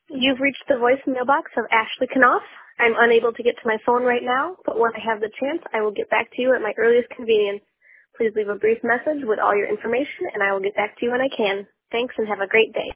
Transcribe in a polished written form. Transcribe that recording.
You've reached the voicemail box of Ashley Knopf. I'm unable to get to my phone right now, but when I have the chance, I will get back to you at my earliest convenience. Please leave a brief message with all your information, and I will get back to you when I can. Thanks, and have a great day.